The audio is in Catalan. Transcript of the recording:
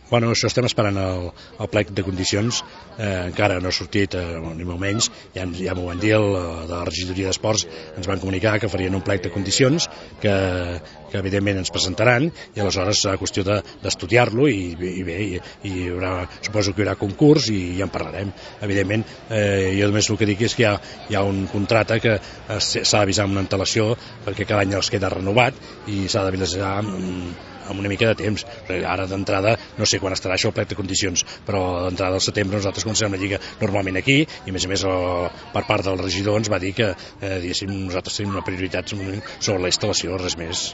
Bueno, això estem esperant el plec de condicions, encara no ha sortit, ni molt menys, ja m'ho van dir, de la regidoria d'esports ens van comunicar que farien un plec de condicions que evidentment ens presentaran, i aleshores serà qüestió d'estudiar-lo i bé, suposo que hi haurà concurs i ja en parlarem. Evidentment, jo només el que dic és que hi ha un contracte que s'ha d'avisar amb una antelació perquè cada any els queda renovat i s'ha d'avisar amb una mica de temps. Ara d'entrada no sé quan estarà això el plec de condicions, però d'entrada al setembre nosaltres comencem la Lliga normalment aquí, i a més per part del regidor ens va dir que nosaltres tenim una prioritat sobre la instal·lació, res més.